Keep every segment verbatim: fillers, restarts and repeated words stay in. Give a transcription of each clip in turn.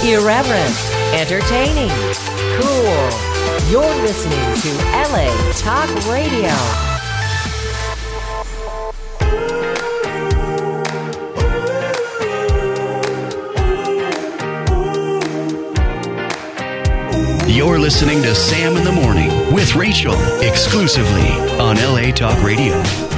Irreverent, entertaining, cool. You're listening to L A Talk Radio. You're listening to Sam in the Morning with Rachel, exclusively on L A Talk Radio.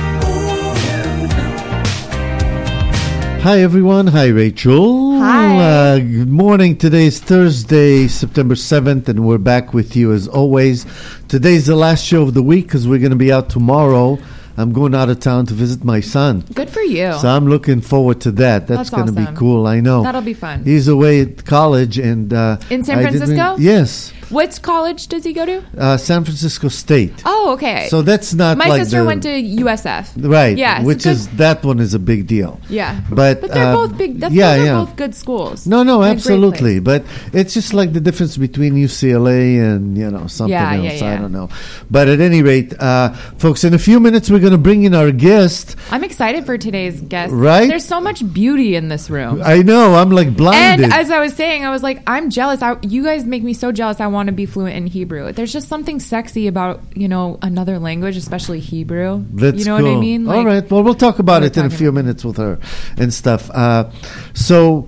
Hi, everyone. Hi, Rachel. Hi. Uh, good morning. Today is Thursday, September seventh, and we're back with you as always. Today's the last show of the week because we're going to be out tomorrow. I'm going out of town to visit my son. Good for you. So I'm looking forward to that. That's, That's going to awesome. be cool. I know. That'll be fun. He's away at college. and uh, In San I didn't Francisco? really- yes. What college does he go to? Uh, San Francisco State. Oh, okay. So that's not My like sister the, went to U S F. Right. Yeah. so Which good- is, that one is a big deal. Yeah. But, But they're uh, both big. That's, yeah, those are yeah. both good schools. No, no, They're great absolutely. places. But it's just like the difference between U C L A and, you know, something Yeah, yeah, else. yeah. I don't know. But at any rate, uh, folks, in a few minutes, we're going to bring in our guest. I'm excited for today's guest. Right? There's so much beauty in this room. I know. I'm like blinded. And as I was saying, I was like, I'm jealous. I, you guys make me so jealous. I want to be fluent in Hebrew. There's just something sexy about, you know, another language, especially Hebrew. That's you know cool. what I mean? All Like, right. Well, we'll talk about we're it in a talking few about- minutes with her and stuff. Uh, so,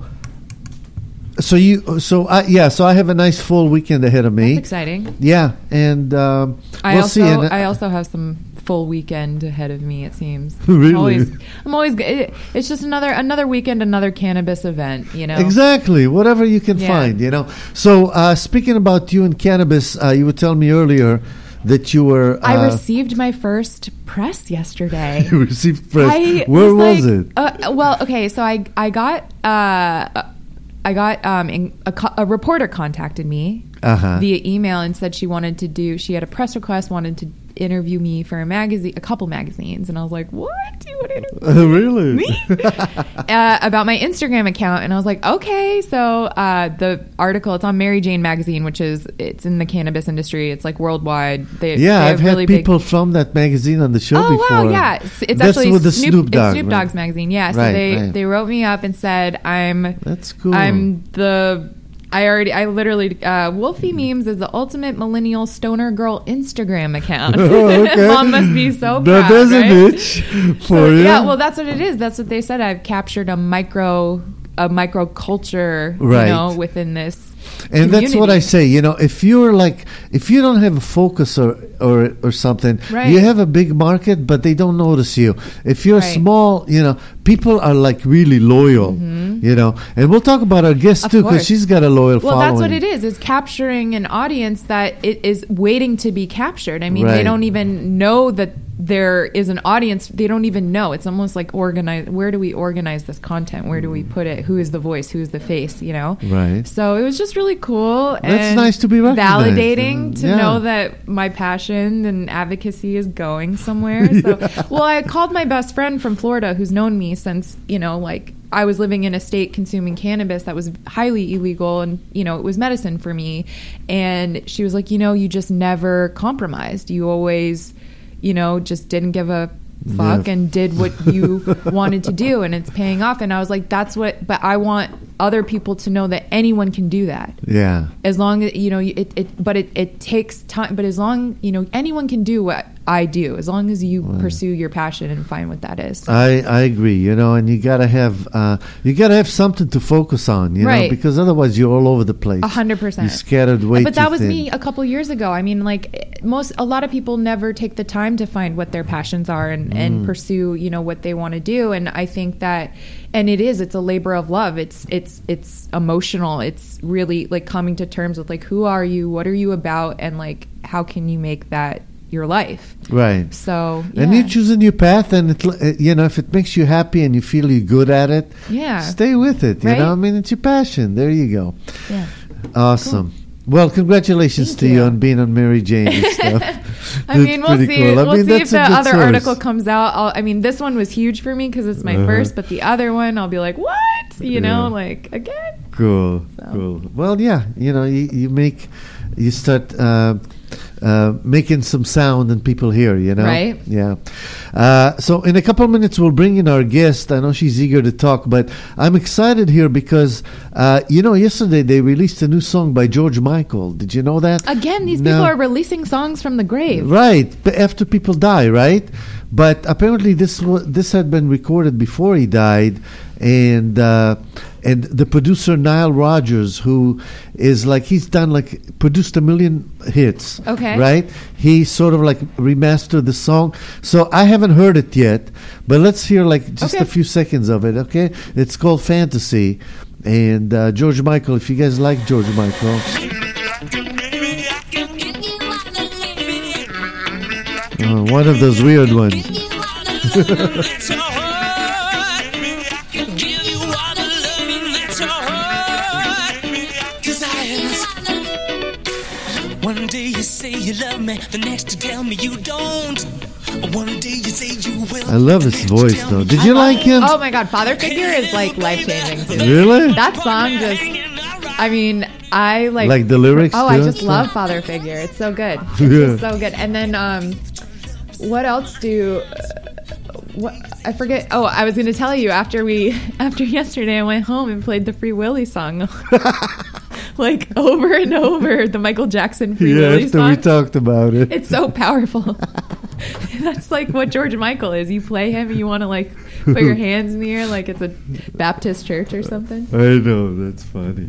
so you, so I, yeah, so I have a nice full weekend ahead of me. That's exciting. Yeah, and um, I we'll also see. And, I also have some full weekend ahead of me. It seems. Really? I'm always, I'm always. It, it's just another another weekend, another cannabis event. You know. Exactly, whatever you can Yeah. find, you know. So, uh, speaking about you and cannabis, uh, you were telling me earlier that you were. Uh, I received my first press yesterday. you received press. I Where was, like- it? Uh, well, okay, so I I got uh, I got um in, a, co- a reporter contacted me Uh-huh. via email and said she wanted to do. She had a press request, wanted to interview me for a magazine, a couple magazines, and I was like, "What? You want to interview Uh, really? me?" uh, about my Instagram account, and I was like, "Okay." So uh, the article, it's on Mary Jane magazine, which is it's in the cannabis industry. It's like worldwide. They, Yeah, they I've have had really big- people from that magazine on the show Oh before. wow, yeah, it's, it's That's actually with the Snoop, Snoop Dogg, it's Snoop right? Dogg's magazine. Yeah, so Right, they right. they wrote me up and said I'm That's cool. I'm the I already I literally uh, Wolfie Memes is the ultimate millennial stoner girl Instagram account. Oh, okay. Mom must be so proud. That is right? an itch for So, you. yeah, well, that's what it is. That's what they said. I've captured a micro a micro culture, Right. you know, within this. And that's what I community. say. You know, if you're like, if you don't have a focus or or, or something, Right. you have a big market, but they don't notice you. If you're Right. small, you know, people are like really loyal. You know, and we'll talk about our guest Of too because course. she's got a loyal Well, following. that's what it is, is capturing an audience that it is waiting to be captured. I mean, Right. they don't even know that there is an audience. They don't even know. It's almost like organize. Where do we organize this content? Where do we put it? Who is the voice? Who is the face? You know? Right. So it was just really cool. That's and nice to be recognized. validating And, to yeah. know that my passion and advocacy is going somewhere. So, well, I called my best friend from Florida who's known me since, you know, like I was living in a state consuming cannabis that was highly illegal and, you know, it was medicine for me. And she was like, you know, you just never compromised. You always, you know, just didn't give a fuck Yeah. and did what you wanted to do, and it's paying off. And I was like, that's what, but I want other people to know that anyone can do that. Yeah. As long as, you know, it, it but it, it takes time, but as long, you know, anyone can do what I do, as long as you pursue your passion and find what that is. I, I agree, you know, and you gotta have uh, you gotta have something to focus on, you know, Right. because otherwise you're all over the place. A hundred percent. You're scattered way But too that was thin. me a couple years ago. I mean, like most, a lot of people never take the time to find what their passions are and, Mm. and pursue, you know, what they want to do. And I think that, and it is, it's a labor of love. It's, it's, it's emotional. It's really like coming to terms with like, who are you? What are you about? And like, how can you make that your life? Right. So, And yeah. you're choosing your path, and it, uh, you know, if it makes you happy and you feel you're good at it, Yeah. stay with it. You Right? know, I mean, it's your passion. There you go. Yeah. Awesome. Well, congratulations Thank to you. you. on being on Mary Jane and stuff. I mean, we'll pretty see. cool. I We'll mean, see if that's a the good other source. article comes out. I'll, I mean, this one was huge for me because it's my Uh-huh. first, but the other one, I'll be like, what? You know, Yeah. like again. Cool, So. cool. Well, yeah, you know, you, you make, you start uh, uh, making some sound and people hear, you know? Right. Yeah. Uh, so in a couple of minutes, we'll bring in our guest. I know she's eager to talk, but I'm excited here because, uh, you know, yesterday they released a new song by George Michael. Did you know that? Again, these No. people are releasing songs from the grave. Right, but after people die, right? But apparently this wa- this had been recorded before he died, and uh, and the producer Nile Rodgers, who is like he's done like produced a million hits, Okay. right? He sort of like remastered the song, so I haven't heard it yet, but let's hear like just Okay. a few seconds of it. Okay, it's called Fantasy, and uh, George Michael. If you guys like George Michael. Uh, one of those weird ones. One day you say you love me, the next you tell me you don't. One day you say you will. I love his voice, though. Did you like him? Oh my God, Father Figure is like life changing too. Really? That song just, I mean, I like Like the lyrics, Oh, too, I and just stuff? love Father Figure. It's so good. It's Yeah. just so good. And then, um, what else do? Uh, what I forget. Oh, I was going to tell you after we after yesterday, I went home and played the Free Willy song, like over and over. The Michael Jackson Free Yeah, Willy after song. we talked about it. It's so powerful. That's like what George Michael is. You play him and you want to like put your hands in the air like it's a Baptist church or something. I know, that's funny.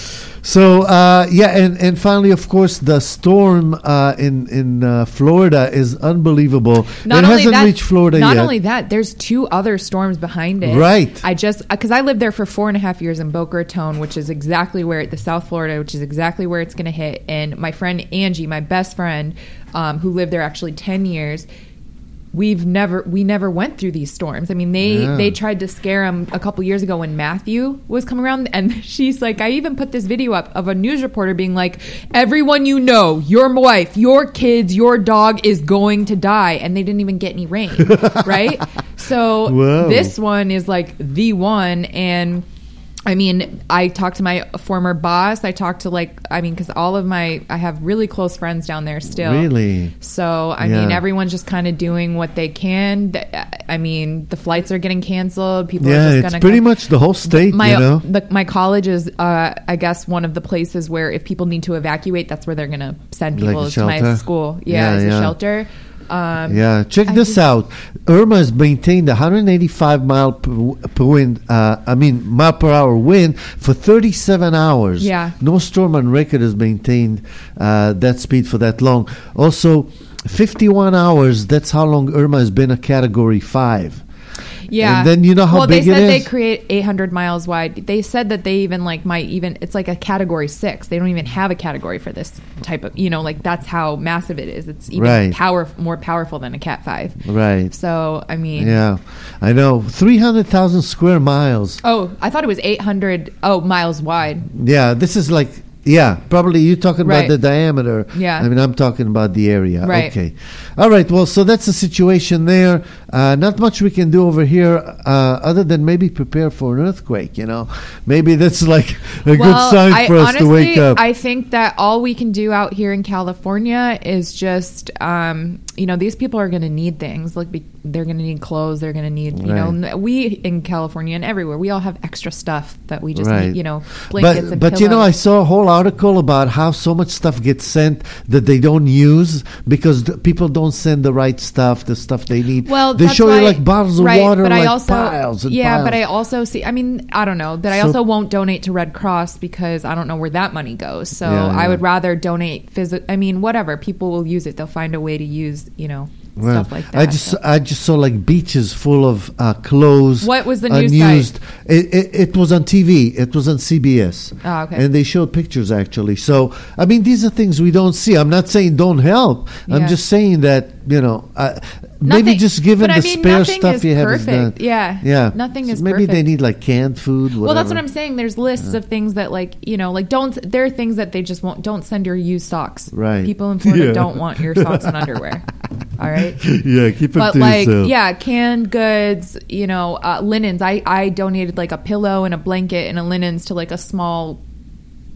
So, uh, yeah, and, and finally, of course, the storm uh, in, in uh, Florida is unbelievable. Not it only hasn't that, reached Florida not yet. only that, there's two other storms behind it. Right. I just, because I lived there for four and a half years in Boca Raton, which is exactly where, the South Florida, which is exactly where it's going to hit. And my friend Angie, my best friend, um, who lived there actually ten years, we've never, we never went through these storms. I mean, they, Yeah. they tried to scare him a couple years ago when Matthew was coming around. And she's like, I even put this video up of a news reporter being like, everyone you know, your wife, your kids, your dog is going to die. And they didn't even get any rain, right? So Whoa. this one is like the one. And I mean, I talked to my former boss. I talked to like, I mean, because all of my, I have really close friends down there still. Really? So, I Yeah. mean, everyone's just kind of doing what they can. Th- I mean, the flights are getting canceled. People Yeah, are just it's going to pretty much the whole state, my you know? the, my college is, uh, I guess, one of the places where if people need to evacuate, that's where they're going to send Like a people to my shelter? school. Yeah, Yeah, as yeah. a shelter. Um, Yeah, check I this just- out. Irma has maintained one hundred eighty-five mile per, per wind. Uh, I mean, mile per hour wind for thirty-seven hours. Yeah. no storm on record has maintained uh, that speed for that long. Also, fifty-one hours. That's how long Irma has been a Category Five. Yeah. And then you know how well, big they it said they is? create eight hundred miles wide. They said that they even like might even it's like a category six. They don't even have a category for this type of, you know, like that's how massive it is. It's even Right. power more powerful than a Cat five. Right. So, I mean, Yeah, I know. three hundred thousand square miles. oh, I thought it was eight hundred oh miles wide. Yeah, this is like, yeah, probably you're talking about Right. the diameter. Yeah. I mean, I'm talking about the area. Right. Okay. All right. Well, so that's the situation there. Uh, not much we can do over here uh, other than maybe prepare for an earthquake, you know. Maybe that's like a good sign I for us honestly, to wake up. I think that all we can do out here in California is just, um, you know, these people are going to need things. Like, be, they're going to need clothes. They're going to need, you Right. know, we in California and everywhere, we all have extra stuff that we just Right. need, you know, blankets but and but you know, I pillows. saw a whole article about how so much stuff gets sent that they don't use because the people don't send the right stuff, the stuff they need. Well, they that's show why, you like bottles of right, water, but like I also, piles and yeah, piles. but I also see. I mean, I don't know that I So- also won't donate to Red Cross because I don't know where that money goes. So Yeah, I yeah. would rather donate physical. I mean, whatever people will use it. They'll find a way to use, you know, Well, stuff like that. I just so. I just saw like beaches full of uh, clothes. What was the news unused. site? It, it it was on T V. It was on C B S. Oh, okay. And they showed pictures actually. So I mean, these are things we don't see. I'm not saying don't help. I'm Yeah. just saying that you know uh, maybe Nothing- just given but the I mean, spare nothing stuff is you have is perfect. done. Yeah. Yeah. Nothing So is maybe they perfect. need like canned food. Whatever. Well, that's what I'm saying. There's lists of things that, like, you know, like don't. There are things that they just won't. Don't send your used socks. Right. People in Florida Yeah. don't want your socks and underwear. All right. Yeah, keep it But to like, yourself. yeah, canned goods. You know, uh, linens. I I donated like a pillow and a blanket and a linens to like a small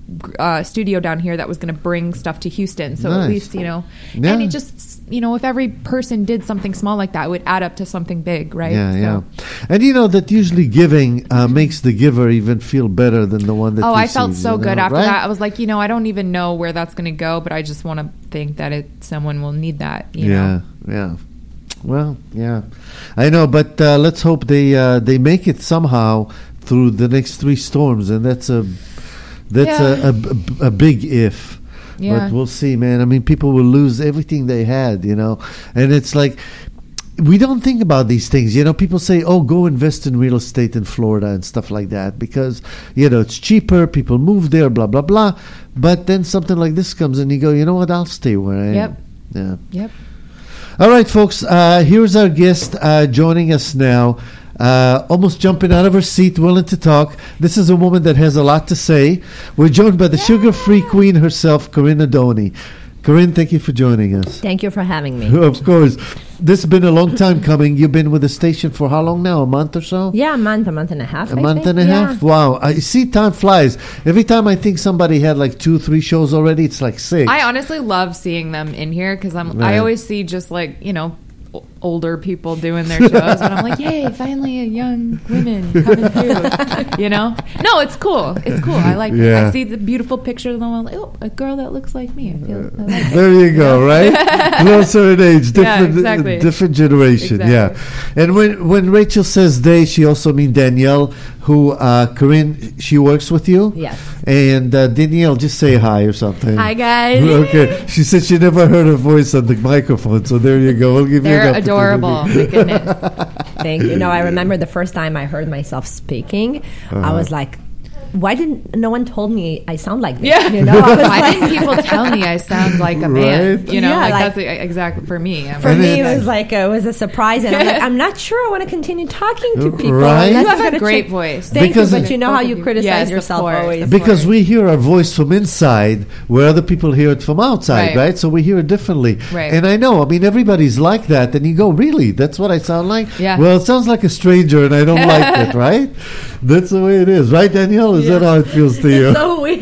uh, studio down here that was going to bring stuff to Houston. So Nice. at least, you know, Yeah. and it just, you know, if every person did something small like that, it would add up to something big, right? Yeah, So- yeah. And you know that usually giving uh, makes the giver even feel better than the one that Oh, I receives, felt so you know, good after right? that. I was like, you know, I don't even know where that's going to go, but I just want to think that it someone will need that. You yeah, know? yeah. Well, yeah, I know, but uh, let's hope they uh, they make it somehow through the next three storms, and that's a that's Yeah. a, a, a big if. Yeah. But we'll see, man. I mean, people will lose everything they had, you know, and it's like we don't think about these things. You know, people say, "Oh, go invest in real estate in Florida and stuff like that because you know it's cheaper. People move there, blah blah blah." But then something like this comes, and you go, "You know what? I'll stay where I Yep. am." Yeah. Yep. All right, folks. Uh, here's our guest uh, joining us now. Uh, almost jumping out of her seat, willing to talk. This is a woman that has a lot to say. We're joined by the sugar-free queen herself, Corinne Adoni. Corinne, thank you for joining us. Thank you for having me. Of course. This has been a long time coming. You've been with the station for how long now? A month or so? Yeah, a month, a month and a half. A I month think. and a Yeah. half? Wow. I see time flies. Every time I think somebody had like two, three shows already, it's like six. I honestly love seeing them in here because I'm. Right. I always see just like you know, o- older people doing their shows, and I'm like, yay! Finally, a young women coming through. You know? No, it's cool. It's cool. I like. Yeah. it. I see the beautiful picture of them. I'm like, oh, a girl that looks like me. I feel. I like it. There you go, right? Closer in age, Yeah, different, exactly. different generation. Exactly. Yeah, and when when Rachel says they, she also means Danielle, who uh, Corinne, she works with you. Yes. And uh, Danielle, just say hi or something. Hi, guys. Okay. She said she never heard her voice on the microphone, so there you go. We'll give you They're an opportunity. adorable. My goodness. Thank you. No, I remember the first time I heard myself speaking, I was like, why didn't no one told me I sound like this? Yeah. You know, I was Why like, didn't people tell me I sound like a man? Right? You know, Yeah, like, like- that's the- exactly for me. I'm for And me, it it's- was like a, it was a surprise, and I'm like, I'm not sure I want to continue talking to people. Right? Unless You have I'm a gonna great check- voice. Thank Because- you, but you know how Both you of you. criticize Yes, of yourself course. always. Because we hear our voice from inside where other people hear it from outside, right? Right. So we hear it differently. Right. And I know, I mean, everybody's like that. And you go, really? That's what I sound like? Yeah. Well, it sounds like a stranger and I don't like it, right? That's the way it is. Right, Danielle? Is that how it feels to you? It's so weird.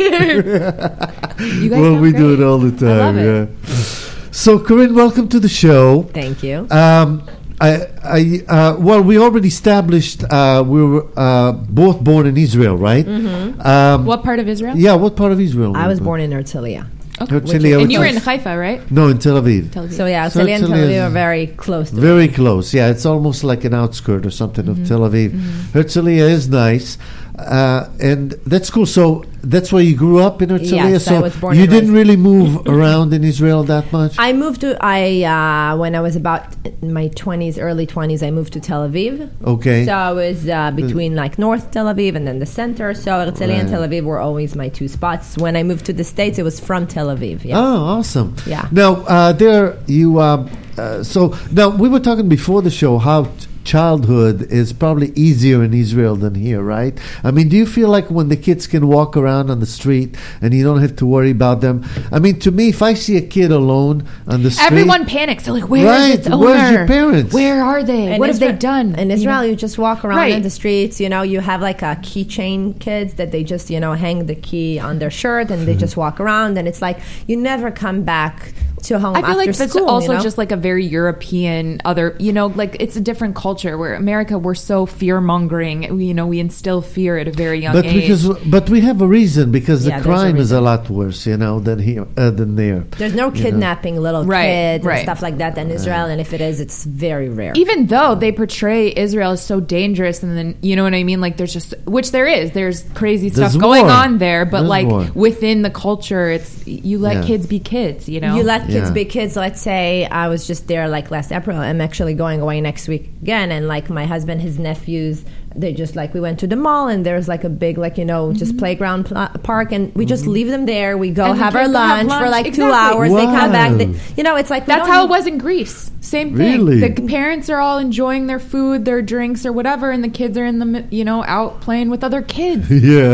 You guys well, sound we do great. it all the time. I love it. Yeah. So, Corinne, welcome to the show. Thank you. Um, I, I, uh, well, we already established uh, we were uh, both born in Israel, right? Mm-hmm. Um, What part of Israel? Yeah, what part of Israel? I were was you born in Herzliya. Okay. Herzliya, And you were which in is- Haifa, right? No, in Tel Aviv. Tel Aviv. So yeah, So Herzliya and Tel Herzliya is Aviv are very close to Very close. Yeah, it's almost like an outskirt or something of Tel Aviv. Herzliya is nice. Uh, and that's cool. So that's where you grew up in Herzliya? Yes, so I was born you and didn't raised- really move around in Israel that much? I moved to I uh, when I was about in my twenties, early twenties. I moved to Tel Aviv. Okay. So I was uh, between like North Tel Aviv and then the center. So Herzliya and Right. Tel Aviv were always my two spots. When I moved to the States, it was from Tel Aviv. Yeah. Oh, awesome. Yeah. Now, uh, there you, um, uh, so now we were talking before the show how t- childhood is probably easier in Israel than here, right? I mean, do you feel like when the kids can walk around on the street and you don't have to worry about them? I mean, to me, if I see a kid alone on the street, Everyone panics. They're like, "Where's Right, its owner? where's your parents? Where are they? In what have they Isra- done?" In You Israel, know? you, just walk around Right. in the streets. You know, you have like a keychain kids that they just, you know, hang the key on their shirt and they just walk around. And it's like you never come back to home I feel after like that's school. also you know? just like a very European other, you know, like it's a different culture where America, we're so fear mongering. You know, we instill fear at a very young but age. because but we have a reason because Yeah, the there's a crime is a reason. lot worse, you know, than here uh, than there. There's no kidnapping little Right, kids right. and stuff like that in Israel. And if it is, it's very rare. Even though they portray Israel as so dangerous, and then you know what I mean, like there's just which there is, there's crazy stuff There's going war. on there, but There's like war. within the culture, it's you let Yeah. kids be kids, you know. You let kids Yeah. be kids. Let's say I was just there like last April. I'm actually going away next week again. And like my husband, his nephews, they just like we went to the mall and there's like a big like you know just playground pl- park and we just leave them there. We go And the have our kids go have lunch, for lunch. like two Exactly. hours. They come back. Wow. They, you know, it's like we That's don't how it need- was in Greece. Same thing. Really? The parents are all enjoying their food, their drinks, or whatever, and the kids are in the mi- you know out playing with other kids. Yeah.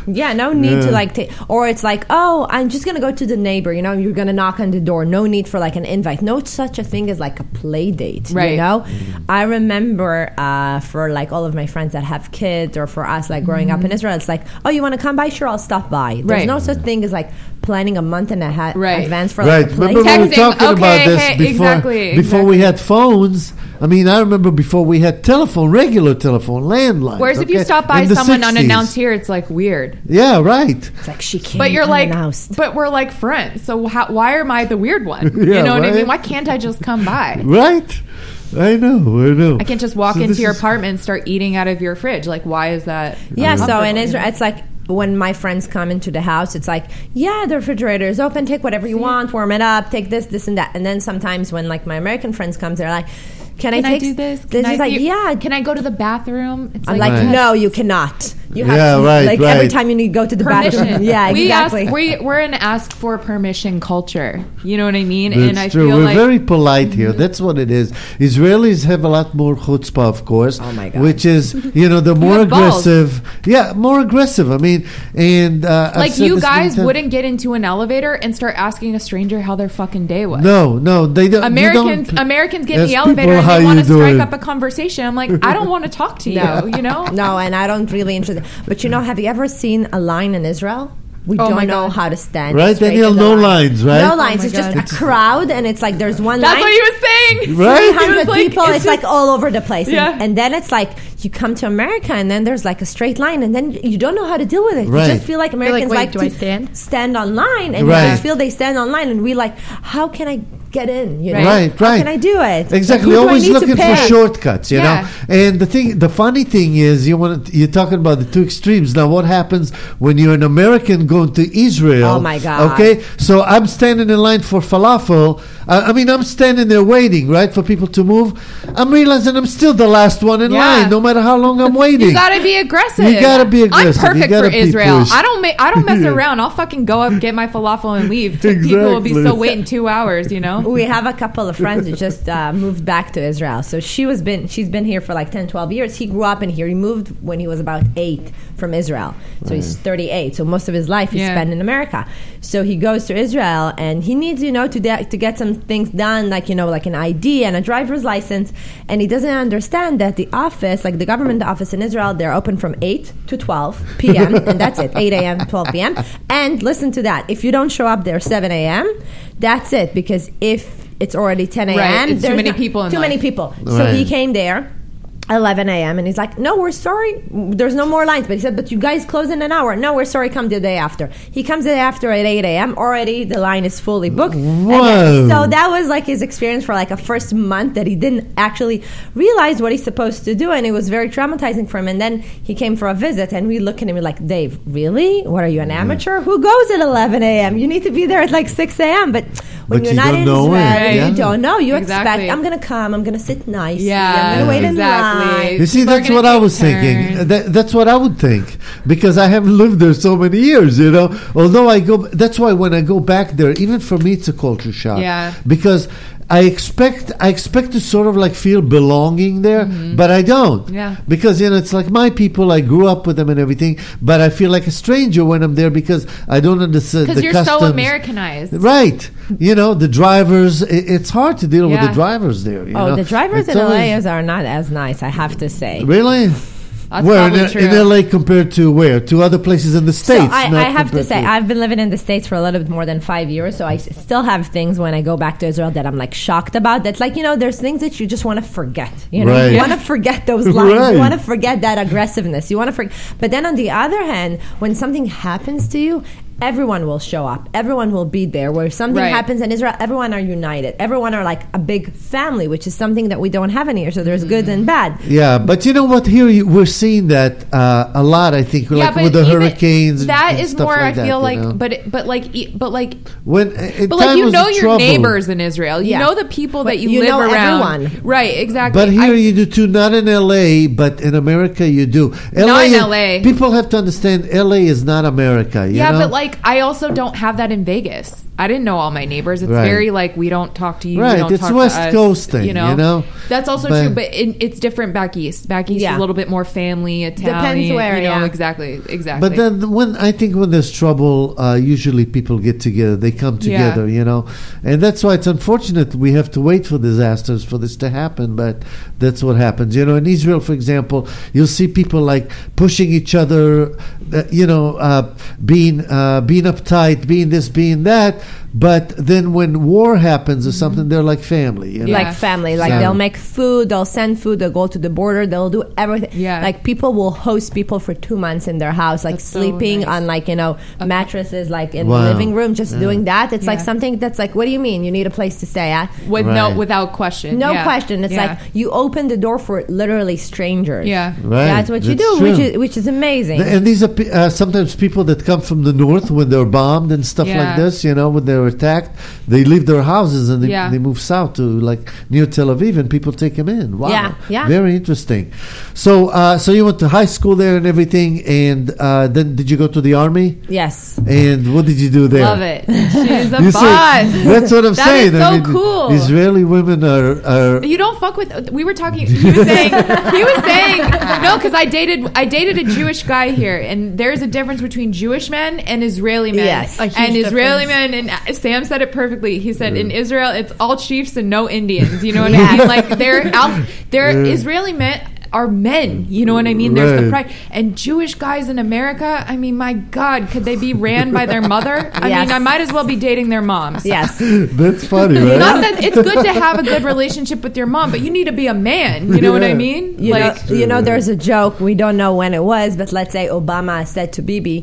Yeah, no need Yeah. to like take, or it's like, oh, I'm just gonna go to the neighbor. You know, you're gonna knock on the door. No need for like an invite. No such a thing as like a play date. Right. You know, I remember uh, for like all of my friends that have kids, or for us like growing up in Israel, it's like, oh, you want to come by? Sure, I'll stop by. There's Right. no such thing as like planning a month and a half Right. advance for Right. like a play Remember date. we were Texting, talking okay, about this hey, before exactly, before we exactly. had phones. I mean, I remember before we had telephone, regular telephone, landline. Whereas if you okay, stop by in the someone sixties. unannounced here, it's like weird. Yeah, right. It's like she came But you're like, unannounced. but we're like friends. So how, why am I the weird one? Yeah, you know what I right. mean? Why can't I just come by? Right. I know. I know. I can't just walk So into this your is- apartment and start eating out of your fridge. Like, why is that? Yeah, so in uncomfortable, you Israel, know? it's like when my friends come into the house, it's like, yeah, the refrigerator is open. Take whatever you want, warm it up, take this, this, and that. And then sometimes when like my American friends come, they're like, can, Can I I take do this? This Can I is like, see- yeah. Can I go to the bathroom? It's I'm like, Right. no, you cannot. You have Yeah, to, right, like every right. time you need to go to the bathroom. permission. Yeah, we exactly. Ask, we we're an ask for permission culture. You know what I mean? That's and I true. feel We're like very polite here. That's what it is. Israelis have a lot more chutzpah, of course. Oh, my God. Which is, you know, the more have balls. aggressive. Yeah, more aggressive. I mean, and uh, I've like said you this many guys times. wouldn't get into an elevator and start asking a stranger how their fucking day was. No, no, they don't. you Americans don't Americans get in the ask elevator people and how they want you to strike doing. up a conversation. I'm like, I don't want to talk to you. No. You know? No, and I don't really interested. But you know, have you ever seen a line in Israel? We Oh my don't know God. how to stand. Right, straight Danielle? in the No line. lines, right? No Oh lines. my it's just God. a crowd, and it's like there's one That's line. what he was saying. Right? He three was hundred like, people. It's, it's like just- all over the place. And- Yeah. And, then it's like you come to America, and then there's like a straight line, and then you don't know how to deal with it. Right. You just feel like Americans wait, like do to I stand? stand on line, and Right. you just feel they stand on line, and we like, how can I get in? You know? Right, How right. can I do it? Exactly. Who do I Always need to looking for pay? shortcuts, you Yeah. know. And the thing, the funny thing is, you want to, you're talking about the two extremes. Now, what happens when you're an American going to Israel? Oh, my God. Okay, so I'm standing in line for falafel. Uh, I mean, I'm standing there waiting, right, for people to move. I'm realizing I'm still the last one in Yeah. line, no matter how long I'm waiting. You gotta be aggressive. You gotta be aggressive. I'm You perfect gotta for be Israel. pushed. I don't ma- I don't mess Yeah. around. I'll fucking go up, get my falafel, and leave. People will be Exactly. so waiting two hours. You know. We have a couple of friends who just uh, moved back to Israel. So she was been she's been here for like ten, twelve years. He grew up in here. He moved when he was about eight from Israel. So he's thirty-eight. So most of his life he Yeah. spent in America. So he goes to Israel and he needs, you know, to de- to get some things done, like, you know, like an I D and a driver's license. And he doesn't understand that the office, like the government office in Israel, they're open from eight to twelve p.m. and that's it, eight a.m. to twelve p.m. And listen to that. If you don't show up there seven a.m., that's it. Because if it's already ten a.m., Right, it's too there's many not- people in Too line. many people. So Right. he came there eleven a.m. and he's like, no, we're sorry, there's no more lines. But he said, but you guys close in an hour. No, we're sorry, come the day after. He comes the day after at eight a.m. already the line is fully booked. And Whoa. then- so that was like his experience for like a first month that he didn't actually realize what he's supposed to do, and it was very traumatizing for him. And then he came for a visit and we look at him like, Dave, really, what are you, an amateur? Who goes at eleven a.m.? You need to be there at like six a.m. But when But you're you not don't in know Israel, it, yeah. you don't know. You Exactly. expect, I'm going to come, I'm going to sit nice, Yeah, I'm going to wait in exactly. line. You see, People are that's gonna what I take was thinking. turns. That, that's what I would think because I haven't lived there so many years. You know, although I go. That's why when I go back there, even for me, it's a culture shock. Yeah. Because I expect I expect to sort of like feel belonging there, but I don't. Yeah. Because you know, it's like my people. I grew up with them and everything, but I feel like a stranger when I'm there because I don't understand the Because you're customs. so Americanized. Right. You know, the drivers. It, it's hard to deal with Yeah. the drivers there. You Oh, know? the drivers It's in L A always- are not as nice, I have to say. Really? That's where in, probably true. in L A compared to where? To other places in the So States? I, not I have to compared say, I've been living in the States for a little bit more than five years, so I s- still have things when I go back to Israel that I'm like shocked about. That's like, you know, there's things that you just want to forget. You know, Right. you Yeah. want to forget those lines. Right. You want to forget that aggressiveness. You want to forget. But then on the other hand, when something happens to you, everyone will show up. Everyone will be there. Where something Right. happens in Israel, everyone are united. Everyone are like a big family, which is something that we don't have in here. So there's good and bad. Yeah, but you know what? Here you, we're seeing that uh, a lot. I think, like with the even- hurricanes. and- That and is stuff more. like I that, feel you like, know? but it, but like, e- but like, when in but like time you was know the your trouble. neighbors in Israel. You Yeah. know the people But that you, you live know around. everyone. Right. Exactly. But here I- you do too. Not in L A, but in America you do. Not in is- L A. People have to understand L A is not America. You yeah, know? but like I also don't have that in Vegas. I didn't know all my neighbors. It's Right. very like we don't talk to you. Right, We don't it's talk West to us, Coast thing, you know? That's also But- true, but it, it's different back east. Back east Yeah. is a little bit more family Italian. where, you know, yeah. exactly, exactly. But then when I think when there's trouble, uh, usually people get together. They come Yeah. together, you know, and that's why it's unfortunate we have to wait for disasters for this to happen. But that's what happens, you know. In Israel, for example, you'll see people like pushing each other, uh, you know, uh, being uh, being uptight, being this, being that. But then when war happens or something, they're like family, you know? Yeah. Like family, like So- they'll make food, they'll send food, they'll go to the border, they'll do everything. Yeah. Like people will host people for two months in their house, like That's so sleeping nice. on like, you know, mattresses, like in Wow. the living room, just Yeah. doing that. It's like Yeah. something that's like, what do you mean? You need a place to stay at? With no, Right. without question. No Yeah. question. It's Yeah. like you open the door for literally strangers. Yeah. Right. That's what you That's do, true. which is which is amazing. Th- And these are pe- uh, sometimes people that come from the north when they're bombed and stuff Yeah. like this, you know, when they're attacked. They leave their houses and they, Yeah. they move south to like near Tel Aviv and people take them in. Wow. Yeah, yeah. Very interesting. So uh, so you went to high school there and everything. And uh, then did you go to the army? Yes. And what did you do there? Love it. She's a You boss. see, that's what I'm That saying. is I so mean, cool. Israeli women are, are You don't fuck with. We were talking. He was saying. He was saying no, because I dated. I dated a Jewish guy here, and there's a difference between Jewish men and Israeli men. Yes, a huge and Israeli difference. men. And Sam said it perfectly. He said in Israel, it's all chiefs and no Indians. You know what I Yeah. mean? Like they're out. They're Yeah. Israeli men are men. You know what I mean? There's the Right. pride. And Jewish guys in America. I mean, my God, could they be ran by their mother? I Yes. mean, I might as well be dating their moms. Yes. that's funny, right? Not that it's good to have a good relationship with your mom, but you need to be a man. You know what I Yeah. mean? You like, know, you know, there's a joke. We don't know when it was, but let's say Obama said to Bibi,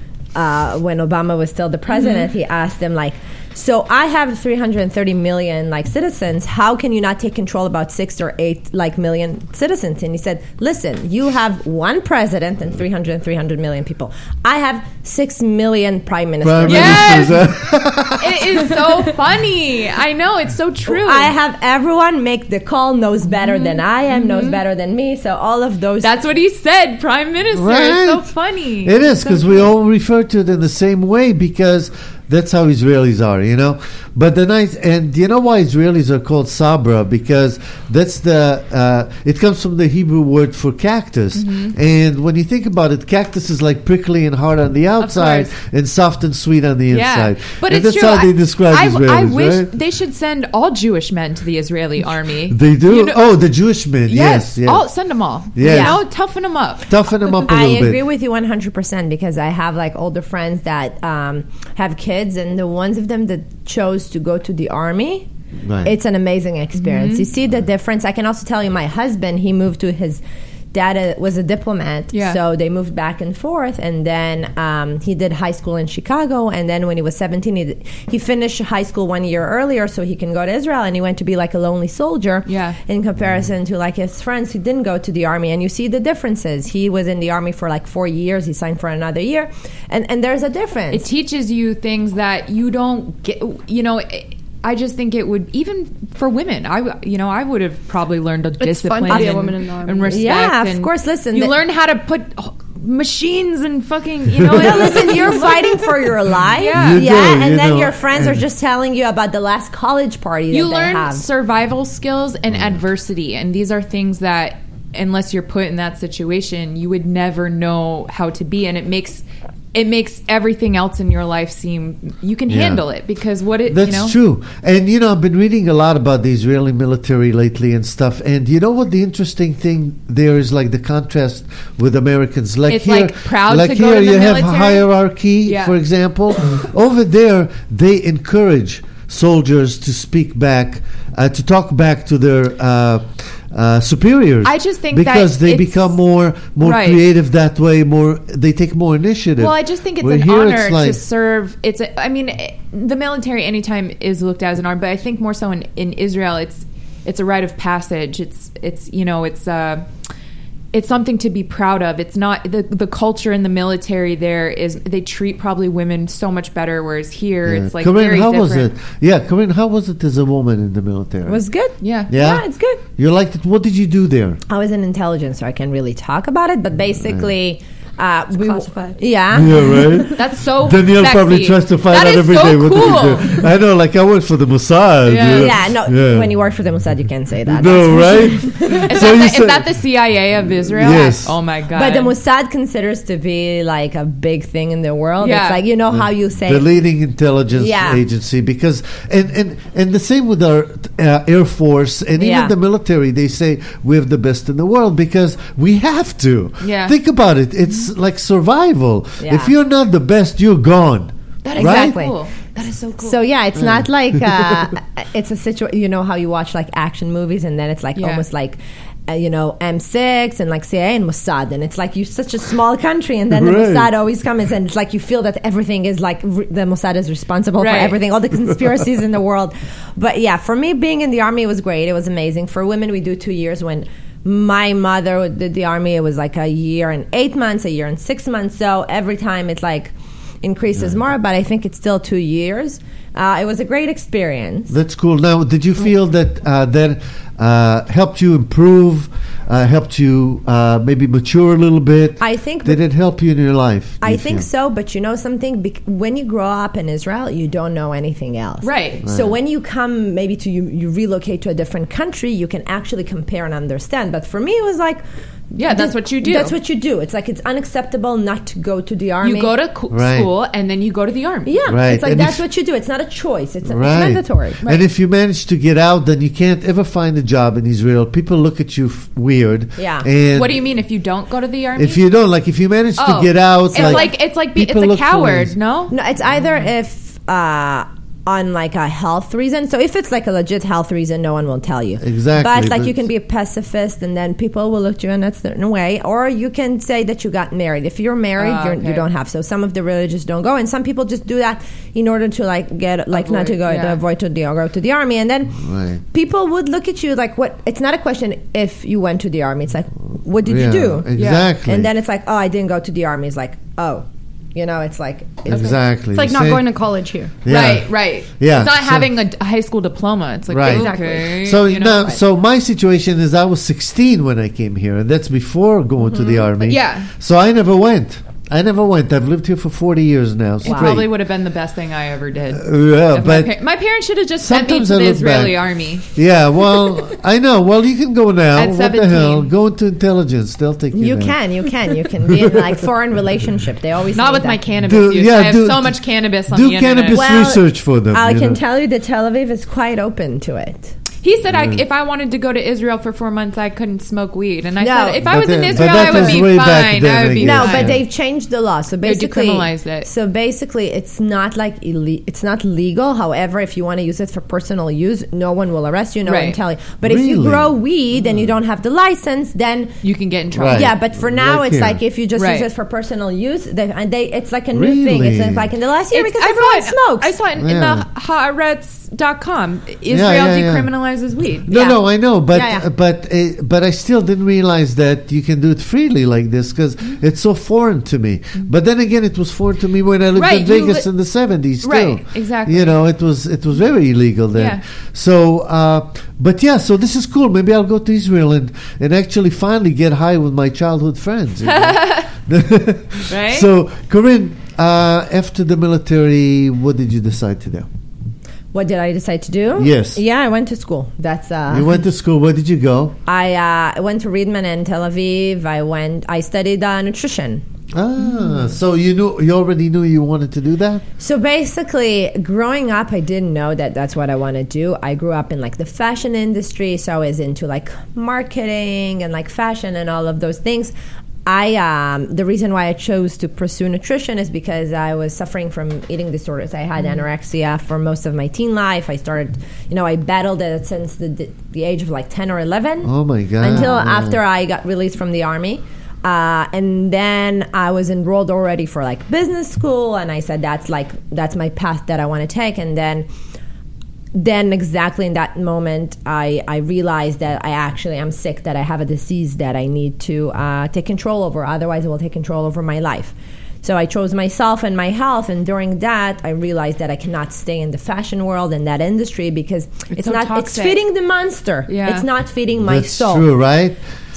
uh, when Obama was still the president, Mm-hmm. he asked him like, "So I have three hundred thirty million like citizens. How can you not take control about six or eight like million citizens?" And he said, "Listen, you have one president and three hundred, three hundred million people. I have six million prime ministers. Prime Yes! ministers, huh? it is so funny. I know it's so true. I have everyone make the call, knows better than I am, knows better than me. So all of those. That's what he said, Prime Minister. It's so funny. It is So because we all refer to it in the same way because that's how Israelis are, you know. But the nice, and you know why Israelis are called sabra? Because that's the uh, it comes from the Hebrew word for cactus. Mm-hmm. And when you think about it, cactus is like prickly and hard on the outside course. and soft and sweet on the Yeah, inside. but and it's that's true. how they I- describe I, Israelis, I wish right? they should send all Jewish men to the Israeli army. They do. You know- oh, the Jewish men. yes, Yes, yes. all send them all. Yes. You know, toughen them up. Toughen them up a I little agree bit. with you one hundred percent because I have like older friends that um, have kids, and the ones of them that chose to go to the army, Right. it's an amazing experience. Mm-hmm. You see the difference. I can also tell you, my husband, he moved to his dad uh, was a diplomat, Yeah. so they moved back and forth, and then um, he did high school in Chicago, and then when he was seventeen, he, he finished high school one year earlier so he can go to Israel, and he went to be like a lonely soldier. Yeah. In comparison to like his friends who didn't go to the army, and you see the differences. He was in the army for like four years. He signed for another year, and and there's a difference. It teaches you things that you don't get. You know, I just think it would, even for women. I, w- you know, I would have probably learned a discipline fun to be a and, woman in the army. and respect. Yeah, of and course, listen, you the- learn how to put oh, machines and fucking. You know, No, listen, you're fighting for your life. Yeah. You yeah, do, and you then know, your friends are and- just telling you about the last college party that you they learn have. survival skills and adversity, and these are things that, unless you're put in that situation, you would never know how to be, and it makes. It makes everything else in your life seem you can Yeah. handle it because what it That's you know true. And, you know, I've been reading a lot about the Israeli military lately and stuff. And you know what the interesting thing there is, like the contrast with Americans. Like It's here, like proud like to go here to the you have military. hierarchy, Yeah. for example. Over there, they encourage soldiers to speak back, uh, to talk back to their uh, uh, superiors. I just think that because they it's- become more more Right. creative that way. More they take more initiative. Well, I just think it's Where an here honor it's like- to serve. It's, a, I mean, eh, the military anytime is looked at as an honor, but I think more so in, in Israel, it's it's a rite of passage. It's it's you know it's uh, it's something to be proud of. It's not the the culture in the military. There is they treat probably women so much better, whereas here Yeah. it's like Corinne, very how different. was it? Yeah, Corinne, how was it as a woman in the military? It was good. Yeah. Yeah? it's good. You liked it? What did you do there? I was in intelligence, so I can really talk about it. But basically, Uh, we, classified. Yeah. Yeah, right. That's so Danielle sexy. probably tries to find That out is every so day what cool. did you do. I know, like I work for the Mossad. Yeah. you know? Yeah, no. Yeah. When you work for the Mossad, you can't say that. No, right? Is, So that you the, said- is that the C I A of Israel? Yes. Oh my god. But the Mossad considers to be like a big thing in the world. Yeah. It's like, you know how you say the leading intelligence Yeah. agency, because and, and and the same with our uh, Air Force and even Yeah. the military. They say we have the best in the world because we have to. Yeah. Think about it. It's like survival. Yeah. If you're not the best, you're gone. that is right? Exactly. so cool. That is so cool. So yeah, it's not like uh, it's a situation. You know how you watch like action movies, and then it's like Yeah. almost like uh, you know M six and like C I A and Mossad, and it's like you're such a small country, and then the Right. Mossad always comes, and it's like you feel that everything is like re- the Mossad is responsible Right. for everything, all the conspiracies in the world. But yeah, for me, being in the army was great. It was amazing. For women, we do two years. When my mother did the army, it was like a year and eight months, a year and six months. So every time it's like increases more, but I think it's still two years. Uh, it was a great experience. That's cool. Now, did you feel that uh, that uh, helped you improve, uh, helped you uh, maybe mature a little bit? I think Did it help you in your life? do I you think feel? so, but you know something? Bec- when you grow up in Israel, you don't know anything else. Right. So when you come maybe to you, you relocate to a different country, you can actually compare and understand. But for me, it was like, Yeah, that's this- what you do. That's what you do. It's like it's unacceptable not to go to the army. you go to co- Right. school and then you go to the army. yeah, Right. it's like And that's if- what you do. It's not a choice. It's, it's Right. mandatory. And if you manage to get out, then you can't ever find a job in Israel. People look at you f- weird. Yeah. And What do you mean if you don't go to the army? if you don't, like, if you manage Oh. to get out, it's like, it's like be, it's people a look for coward. ways. No. No, it's either if uh, on like a health reason. So if it's like a legit health reason, no one will tell you. Exactly, But like but- you can be a pacifist, and then people will look at you in a certain way, or you can say that you got married. If you're married, Ah, you're, okay. you don't have. So some of the religious don't go, and some people just do that in order to like get like not to Avoid, go yeah. to avoid to the go to the army, and then Right. people would look at you like what? It's not a question if you went to the army. It's like what did Yeah, you do? Exactly. And then it's like, oh, I didn't go to the army. It's like, oh, you know, it's like it's exactly. It's like You not see? going to college here. Yeah. Right, right. Yeah, It's not so- having a, a high school diploma. It's like, Right. okay. So you know, now, so my situation is I was sixteen when I came here, and that's before going to the army. Yeah. So I never went. I never went. I've lived here for forty years now. it Straight. probably would have been the best thing I ever did. Uh, yeah, If my, but par- my parents should have just sent me sometimes to I the look Israeli back. army. yeah, well, I know. Well, you can go now. At what the seventeen. hell? Go into intelligence. They'll take you. You there. can, you can, you can be in like foreign relationship. They always Not say with that. my cannabis Do- use. yeah, I have do- so much cannabis on Do the internet. cannabis Well, research for them. I you can know. tell you that Tel Aviv is quite open to it. He said I, if I wanted to go to Israel for four months, I couldn't smoke weed. And I No. said, if I But was in then- Israel, but that I would was be way back fine. then, I I would be guess. No, Yeah. but they've changed the law. So They basically, decriminalized it. So basically, it's not like ille- it's not legal. However, if you want to use it for personal use, no one will arrest you. No one Right. will tell you. But if you Really? grow weed and you don't have the license, then You can get in trouble. Right. yeah. But for now, Like it's here. like if you just Right. use it for personal use, they, and they it's like a new thing. It's Really? like in the last year It's- because I everyone saw it, smokes. I saw it in, Yeah. in the haaretz dot com. Israel yeah, yeah. decriminalizes weed. No, Yeah. no, I know, but Yeah, yeah. but uh, but I still didn't realize that you can do it freely like this because it's so foreign to me. But then again, it was foreign to me when I lived Right, in you Vegas li- in the seventies. Too. Right, exactly. You know, it was it was very illegal then. Yeah. So, uh, but yeah, so this is cool. Maybe I'll go to Israel and and actually finally get high with my childhood friends. you know? Right? So, Corinne, uh, after the military, what did you decide to do? What did I decide to do? Yes. Yeah, I went to school. That's uh. You went to school. Where did you go? I uh, went to Riedman in Tel Aviv. I went. I studied uh, nutrition. Ah, so you knew you already knew you wanted to do that? So basically, growing up, I didn't know that that's what I want to do. I grew up in like the fashion industry, so I was into like marketing and like fashion and all of those things. I um, the reason why I chose to pursue nutrition is because I was suffering from eating disorders. I had anorexia for most of my teen life. I started, you know, I battled it since the the, the age of like ten or eleven. Oh my God! Until Wow. after I got released from the army. Uh, and then I was enrolled already for like business school, and I said that's like that's my path that I want to take. And then, then exactly in that moment, I I realized that I actually am sick, that I have a disease that I need to uh, take control over. Otherwise, it will take control over my life. So I chose myself and my health, and during that, I realized that I cannot stay in the fashion world and that industry because it's, so not toxic. it's feeding the monster. Yeah. It's not feeding my That's soul. true, right?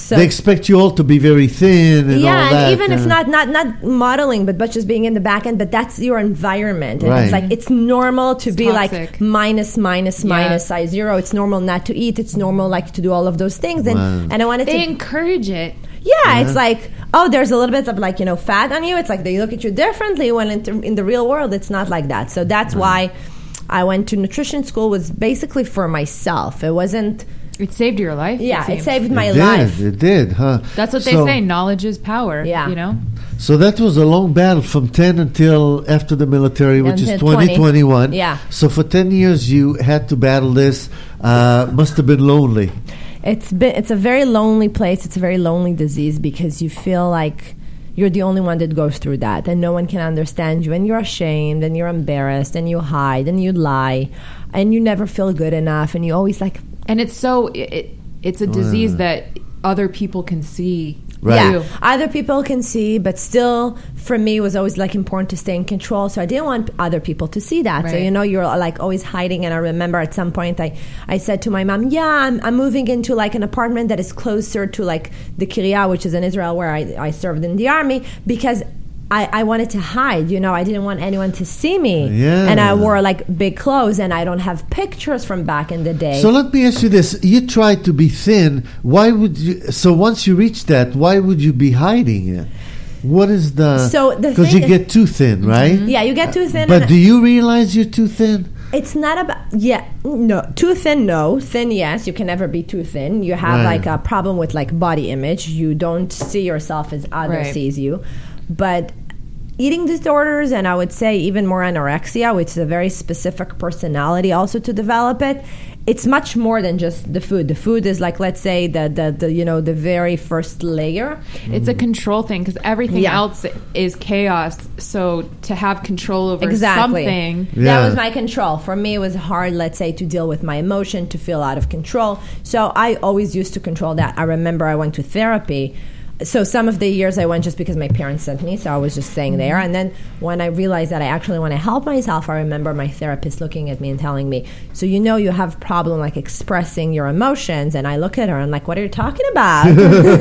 So they expect you all to be very thin and yeah, all that. and even if uh, not not not modeling, but but just being in the back end, but that's your environment, and Right. it's like it's normal to It's be toxic. like minus minus Yeah. minus size zero. It's normal not to eat. It's normal like to do all of those things, and Wow. and I wanted They to. encourage it. Yeah, it's like, oh, there's a little bit of like, you know, fat on you. It's like they look at you differently when in, in the real world, it's not like that. So that's why I went to nutrition school, was basically for myself. It wasn't, It saved your life. yeah, it seems. saved my it did, life. It did, huh? That's what they So- say. Knowledge is power. Yeah. You know? So that was a long battle from ten until after the military, which is Until twenty twenty-one. Yeah. So for ten years you had to battle this. Uh, must have been lonely. It's been, it's a very lonely place. It's a very lonely disease because you feel like you're the only one that goes through that, and no one can understand you, and you're ashamed, and you're embarrassed, and you hide, and you lie, and you never feel good enough, and you always like, And it's so, it, it, it's a disease that other people can see. Right. yeah, You. other people can see, but still, for me, it was always like important to stay in control. So I didn't want other people to see that. So Right. you know, you're like always hiding. And I remember at some point, I, I said to my mom, "Yeah, I'm, I'm moving into like an apartment that is closer to like the Kiryat, which is in Israel where I, I served in the army, because." I, I wanted to hide, you know, I didn't want anyone to see me. Yeah. And I wore like big clothes, and I don't have pictures from back in the day. So let me ask you this: you tried to be thin. Why would you? So once you reach that, why would you be hiding it? What is the? So the because thing you is- get too thin, right? yeah, you get too thin. But and do you realize you're too thin? It's not about, yeah, no, too thin, no. Thin, yes, you can never be too thin. You have Right. like a problem with like body image. You don't see yourself as others Right. sees you. But eating disorders, and I would say even more anorexia, which is a very specific personality also to develop it, it's much more than just the food. The food is like, let's say, the, the, the you know, the very first layer. It's a control thing because everything Yeah. else is chaos. So to have control over Exactly. something. Yeah. That was my control. For me, it was hard, let's say, to deal with my emotion, to feel out of control. So I always used to control that. I remember I went to therapy. So some of the years I went just because my parents sent me, so I was just staying there. And then when I realized that I actually want to help myself, I remember my therapist looking at me and telling me, so you know you have problem like expressing your emotions. And I look at her and I'm like, what are you talking about?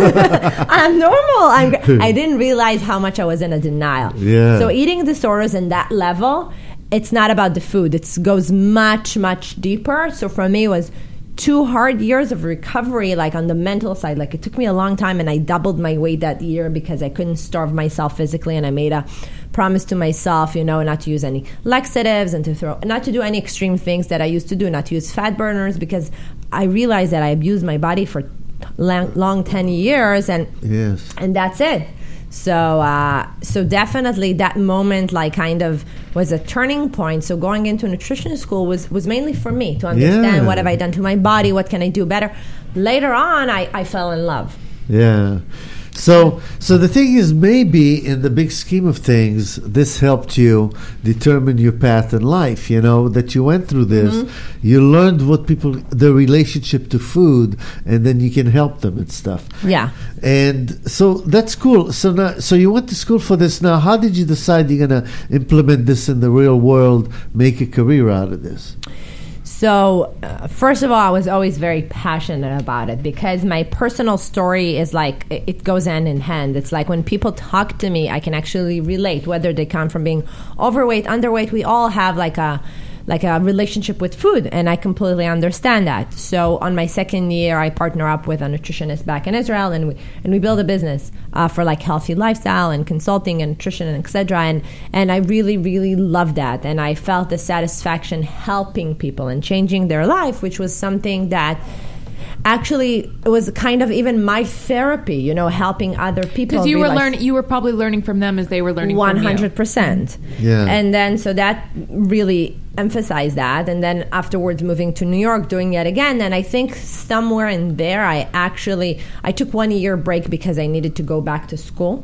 I'm normal. I'm gr-. I didn't realize how much I was in a denial. Yeah. So eating disorders in that level, it's not about the food. It goes much, much deeper. So for me, it was two hard years of recovery, like on the mental side. Like it took me a long time, and I doubled my weight that year because I couldn't starve myself physically, and I made a promise to myself, you know, not to use any laxatives and to throw, not to do any extreme things that I used to do, not to use fat burners, because I realized that I abused my body for long, long ten years, and Yes. and that's it. So, uh, so definitely that moment, like, kind of was a turning point. So, going into nutrition school was was mainly for me to understand Yeah. what have I done to my body, what can I do better. Later on, I, I fell in love. Yeah. So, so the thing is, maybe in the big scheme of things, this helped you determine your path in life. You know that you went through this, Mm-hmm. you learned what people, the relationship to food, and then you can help them and stuff. Yeah. And so that's cool. So now, so you went to school for this. Now, how did you decide you're gonna implement this in the real world, make a career out of this? So, uh, first of all, I was always very passionate about it because my personal story is like, it it goes hand in hand. It's like when people talk to me, I can actually relate, whether they come from being overweight, underweight. We all have like a like a relationship with food, and I completely understand that. So on my second year, I partner up with a nutritionist back in Israel, and we and we build a business uh, for like healthy lifestyle and consulting and nutrition and et cetera. And and I really really loved that, and I felt the satisfaction helping people and changing their life, which was something that actually it was kind of even my therapy, you know, helping other people. Because you were realize- learning, you were probably learning from them as they were learning one from you. hundred percent. Yeah. And then so that really emphasized that, and then afterwards moving to New York, doing it again. And I think somewhere in there, I actually I took one year break because I needed to go back to school,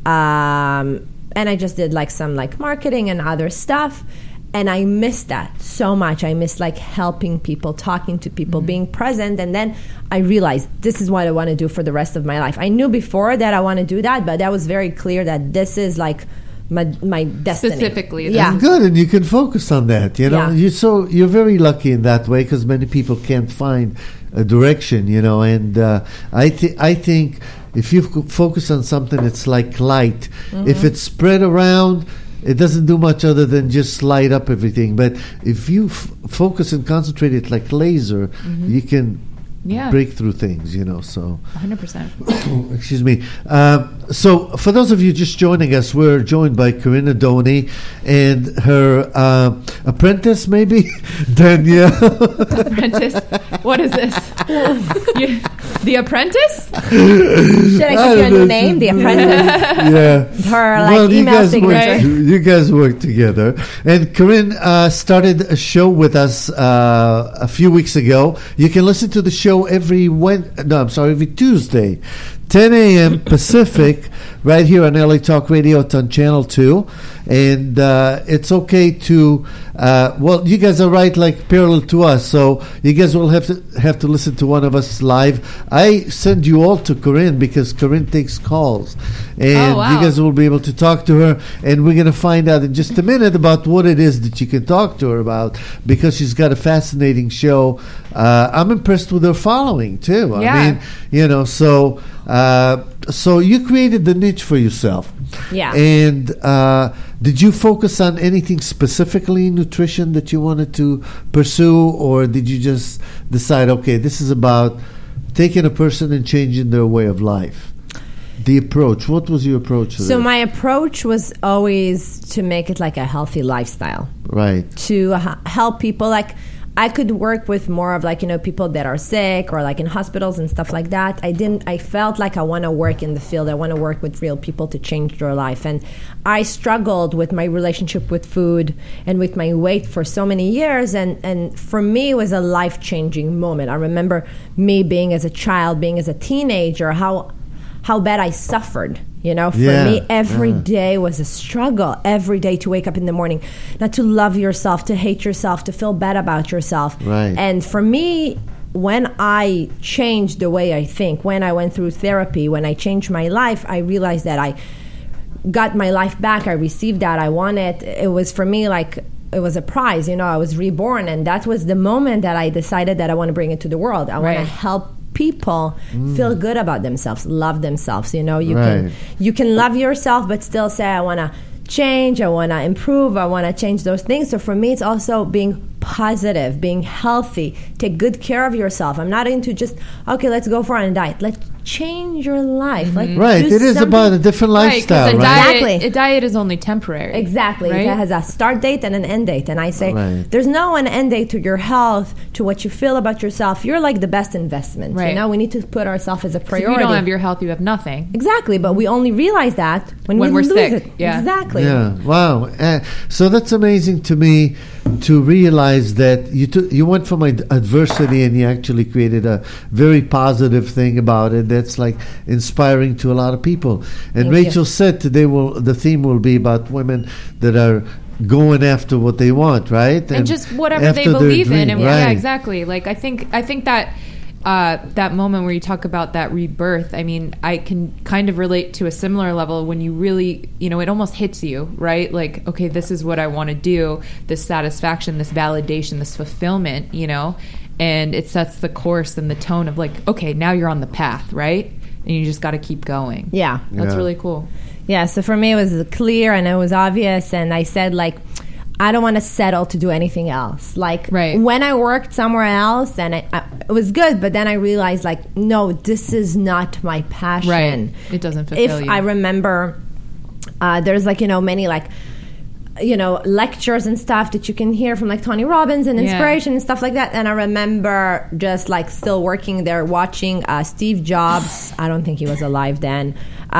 um, and I just did like some like marketing and other stuff. And I missed that so much. I missed like helping people, talking to people, Mm-hmm. being present. And then I realized this is what I want to do for the rest of my life. I knew before that I want to do that, but that was very clear that this is like my my destiny. Specifically, yeah. That's good, and you can focus on that. You know, Yeah. you so you're very lucky in that way because many people can't find a direction, you know. And uh, I think I think if you f- focus on something, it's like light. Mm-hmm. If it's spread around, it doesn't do much other than just light up everything. But if you f- focus and concentrate it like laser, Mm-hmm. you can Yeah. break through things, you know. So, one hundred percent. excuse me. Um, so, for those of you just joining us, we're joined by Corinne Adoni and her uh, apprentice, maybe Danielle. Apprentice? What is this? You, the Apprentice? Should I I give you a don't know. new name? The Apprentice. Yeah. Her like Well, you email guys signature. work. You guys work together, and Corinne uh, started a show with us uh, a few weeks ago. You can listen to the show every Wed. No, I'm sorry, every Tuesday, ten a.m. Pacific, right here on L A Talk Radio. It's on Channel Two, and uh, it's okay to. Uh, well, you guys are right, like parallel to us, so you guys will have to have to listen to one of us live. I send you all to Corinne because Corinne takes calls, and Oh, wow. you guys will be able to talk to her. And we're going to find out in just a minute about what it is that you can talk to her about, because she's got a fascinating show. Uh, I'm impressed with her following too. Yeah. I mean, you know, so uh, so you created the niche for yourself. Yeah. And uh, did you focus on anything specifically in nutrition that you wanted to pursue, or did you just decide, okay, this is about taking a person and changing their way of life? The approach. What was your approach to So that? my approach was always to make it like a healthy lifestyle, Right. to h- help people. Like I could work with more of like, you know, people that are sick or like in hospitals and stuff like that. I didn't, I felt like I want to work in the field. I want to work with real people to change their life. And I struggled with my relationship with food and with my weight for so many years. And, and for me, it was a life-changing moment. I remember me being as a child, being as a teenager, how how bad I suffered. You know, for Yeah, me, every yeah. day was a struggle. Every day to wake up in the morning, not to love yourself, to hate yourself, to feel bad about yourself. Right. And for me, when I changed the way I think, when I went through therapy, when I changed my life, I realized that I got my life back. I received that I wanted. It was for me like it was a prize. You know, I was reborn, and that was the moment that I decided that I want to bring it to the world. I want to Right. help people feel good about themselves, love themselves. You know, you Right. can you can love yourself, but still say, I want to change, I want to improve, I want to change those things. So for me, it's also being positive, being healthy, take good care of yourself. I'm not into just, okay, let's go for a diet. Let's change your life. Like, Right. do It is something- about a different Right, 'cause lifestyle, a right? diet, Exactly. a diet is only temporary. Exactly. Right? It has a start date and an end date. And I say, Right. there's no an end date to your health, to what you feel about yourself. You're like the best investment. You Right. know, we need to put ourselves as a So if priority. you don't have your health, you have nothing. Exactly. But we only realize that when, When we we're lose sick. it. Yeah. Exactly. Yeah. Wow. Uh, so that's amazing to me to realize that you took you went from ad- adversity and you actually created a very positive thing about it. That's like inspiring to a lot of people. And Thank Rachel you. said today will the theme will be about women that are going after what they want, right? and just whatever they after their believe in, dream, and yeah, right. exactly. Like I think, I think that uh, that moment where you talk about that rebirth, I mean, I can kind of relate to a similar level when you really, you know, it almost hits you, right? Like, okay, this is what I want to do. This satisfaction, this validation, this fulfillment, you know, and it sets the course and the tone of like, okay, now you're on the path, right? And you just got to keep going. Yeah. That's Yeah. really cool. Yeah, so for me, it was clear and it was obvious. And I said, like, I don't want to settle to do anything else. Like, Right. when I worked somewhere else, and it, I, it was good, but then I realized, like, no, this is not my passion. Right. It doesn't fulfill If you. I remember, uh, there's, like, you know, many, like, you know, lectures and stuff that you can hear from like Tony Robbins and Yeah. inspiration and stuff like that. And I remember just like still working there, watching uh, Steve Jobs. I don't think he was alive then.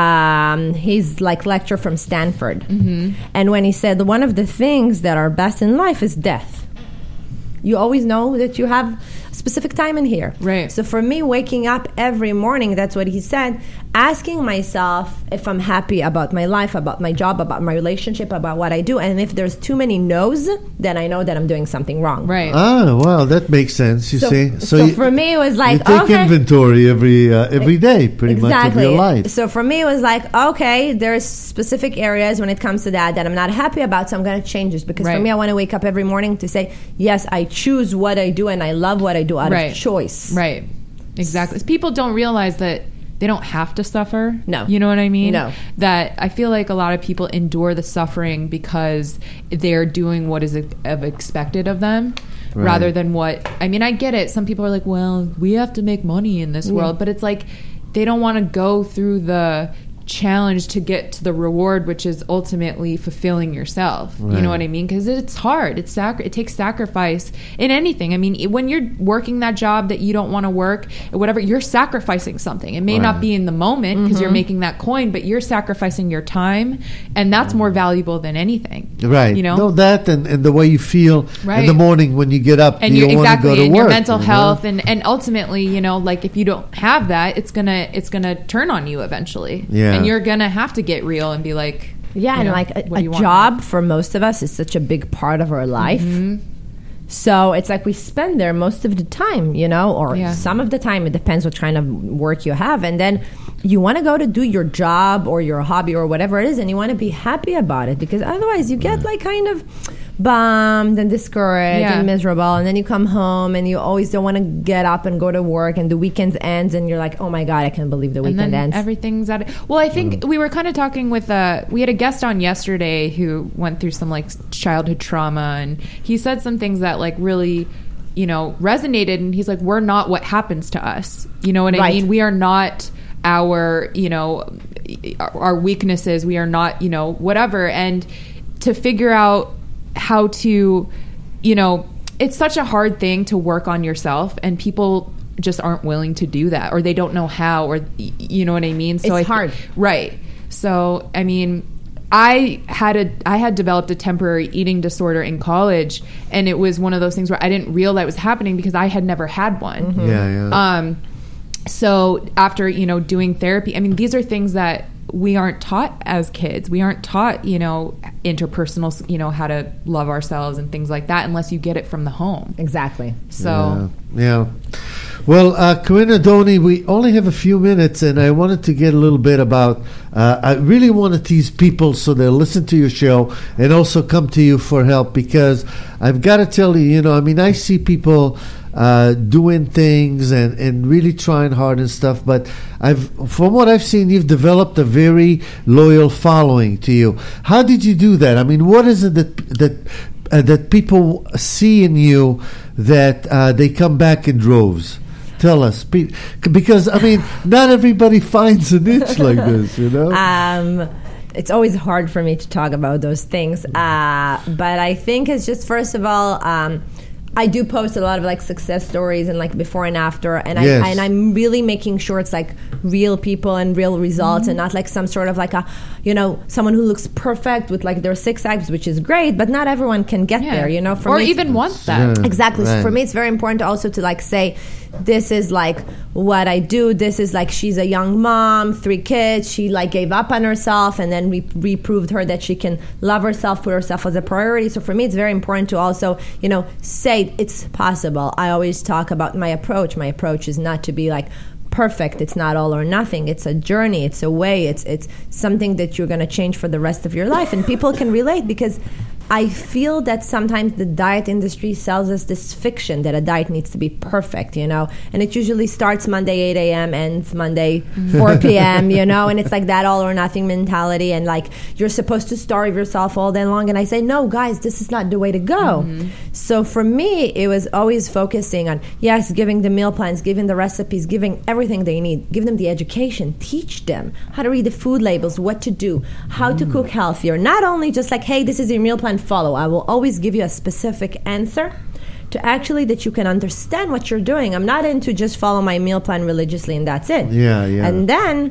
Um, he's like lecture from Stanford. Mm-hmm. And when he said one of the things that are best in life is death. You always know that you have a specific time in here. Right. So for me, waking up every morning, that's what he said, asking myself if I'm happy about my life, about my job, about my relationship, about what I do. And if there's too many no's, then I know that I'm doing something wrong. Right. Ah, well, that makes sense. You So, see, so, you, for me, it was you like, take okay. inventory every uh, every day, pretty Exactly. much of your life. So for me, it was like, okay, there's specific areas when it comes to that that I'm not happy about, so I'm going to change this. Because for Right. me, I want to wake up every morning to say, yes, I choose what I do and I love what I do out Right. of choice. Right. Exactly. People don't realize that they don't have to suffer. No. You know what I mean? No. That I feel like a lot of people endure the suffering because they're doing what is ex- of expected of them. Right. Rather than what, I mean, I get it. Some people are like, well, we have to make money in this world. But it's like, they don't want to go through the challenge to get to the reward, which is ultimately fulfilling yourself. You Right. know what I mean? Because it's hard. It's sac- It takes sacrifice in anything. I mean, when you're working that job that you don't want to work, or whatever, you're sacrificing something. It may Right. not be in the moment because you're making that coin, but you're sacrificing your time, and that's more valuable than anything. Right. You know? No, that and, and the way you feel in Right. the morning when you get up, And you you want to exactly go to and work. your mental you know? health and, and ultimately, you know, like if you don't have that, it's gonna it's gonna turn on you eventually. Yeah. And you're gonna have to get real and be like, Yeah, you and know, like a, what do a you want? job for most of us is such a big part of our life. So it's like we spend there most of the time, you know, or Yeah. some of the time. It depends what kind of work you have. And then you want to go to do your job or your hobby or whatever it is, and you want to be happy about it, because otherwise you get like kind of bummed and discouraged Yeah. and miserable. And then you come home and you always don't want to get up and go to work, and the weekend ends and you're like, oh my God, I can't believe the And weekend then ends. everything's at it. Well, I think we were kind of talking with uh we had a guest on yesterday who went through some like childhood trauma, and he said some things that like really, you know, resonated. And he's like, we're not what happens to us. You know what I Right. mean? We are not our, you know, our our weaknesses. We are not, you know, whatever. And to figure out how to, you know, it's such a hard thing to work on yourself, and people just aren't willing to do that, or they don't know how, or y- you know what I mean? So It's I hard. Right. So, I mean, I had a I had developed a temporary eating disorder in college, and it was one of those things where I didn't realize it was happening because I had never had one. Yeah, yeah. Um, so after, you know, doing therapy, I mean, these are things that we aren't taught as kids. We aren't taught, you know, interpersonal, you know, how to love ourselves and things like that unless you get it from the home. Exactly. So, Yeah. yeah. Well, uh, Corinna Doney, we only have a few minutes, and I wanted to get a little bit about. Uh, I really want to tease people so they'll listen to your show and also come to you for help, because I've got to tell you, you know, I mean, I see people uh, doing things and, and really trying hard and stuff, but I've, from what I've seen, you've developed a very loyal following to you. How did you do that? I mean, what is it that that uh, that people see in you that uh, they come back in droves? Tell us, Be- because I mean, not everybody finds a niche like this, you know. Um, it's always hard for me to talk about those things, uh, but I think it's just, first of all, um, I do post a lot of like success stories and like before and after, and Yes. I and I'm really making sure it's like real people and real results, and not like some sort of like a, you know, someone who looks perfect with like their six abs, which is great, but not everyone can get yeah. there, you know. For or me, even wants that. Yeah. Exactly. So Right. for me, it's very important also to like say, this is like what I do. This is like, she's a young mom, three kids. She like gave up on herself, and then we reproved her that she can love herself, put herself as a priority. So for me, it's very important to also, you know, say it's possible. I always talk about my approach. My approach is not to be like perfect. It's not all or nothing. It's a journey. It's a way. It's it's something that you're going to change for the rest of your life, and people can relate, because I feel that sometimes the diet industry sells us this fiction that a diet needs to be perfect, you know, and it usually starts Monday eight a.m., ends Monday four p.m., you know, and it's like that all or nothing mentality, and like you're supposed to starve yourself all day long. And I say, no, guys, this is not the way to go. Mm-hmm. So for me, it was always focusing on, yes, giving the meal plans, giving the recipes, giving everything they need, give them the education, teach them how to read the food labels, what to do, how mm. to cook healthier. Not only just like, hey, this is your meal plan, follow. I will always give you a specific answer to actually that you can understand what you're doing. I'm not into just follow my meal plan religiously and that's it. Yeah, yeah. And then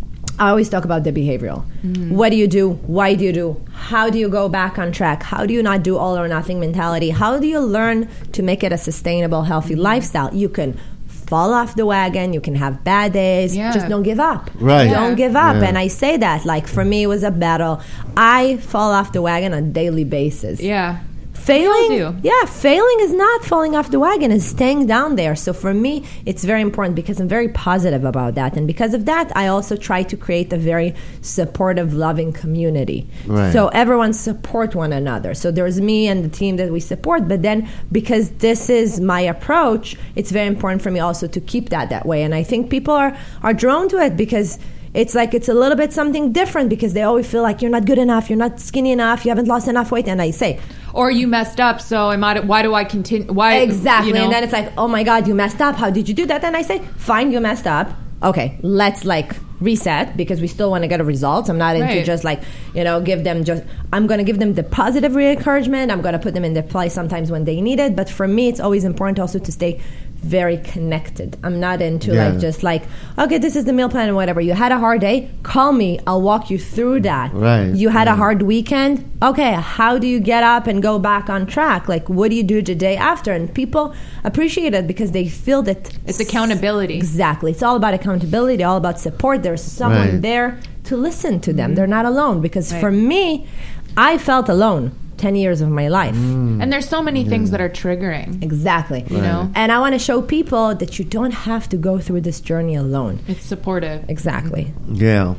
I always talk about the behavioral. Mm. What do you do? Why do you do? How do you go back on track? How do you not do all or nothing mentality? How do you learn to make it a sustainable, healthy lifestyle? You can fall off the wagon, you can have bad days, yeah. just don't give up. Right. Don't Yeah. give up. Yeah. And I say that, like, for me, it was a battle. I fall off the wagon on a daily basis. Yeah. failing, do. yeah, failing is not falling off the wagon, is staying down there. So for me, it's very important because I'm very positive about that. And because of that, I also try to create a very supportive, loving community. Right. So everyone support one another. So there's me and the team that we support, but then because this is my approach, it's very important for me also to keep that that way. And I think people are, are drawn to it because it's like it's a little bit something different because they always feel like you're not good enough, you're not skinny enough, you haven't lost enough weight. And I say, or you messed up, so I might. Why do I continue? Why exactly? You know? And then it's like, oh my God, you messed up. How did you do that? And I say, fine, you messed up. Okay, let's like reset because we still want to get a result. I'm not into Right. just like, you know, give them just, I'm going to give them the positive encouragement. I'm going to put them in their place sometimes when they need it. But for me, it's always important also to stay very connected. I'm not into Yeah. like just like, okay, this is the meal plan and whatever. You had a hard day, call me. I'll walk you through that. Right, You had right. a hard weekend. Okay, how do you get up and go back on track? Like, what do you do the day after? And people appreciate it because they feel that It's accountability. Exactly. It's all about accountability, all about support. There's someone Right. there to listen to them. They're not alone because Right. for me, I felt alone ten years of my life. And there's so many things that are triggering. Exactly. You know, And I want to show people that you don't have to go through this journey alone. it's supportive. Exactly. Yeah.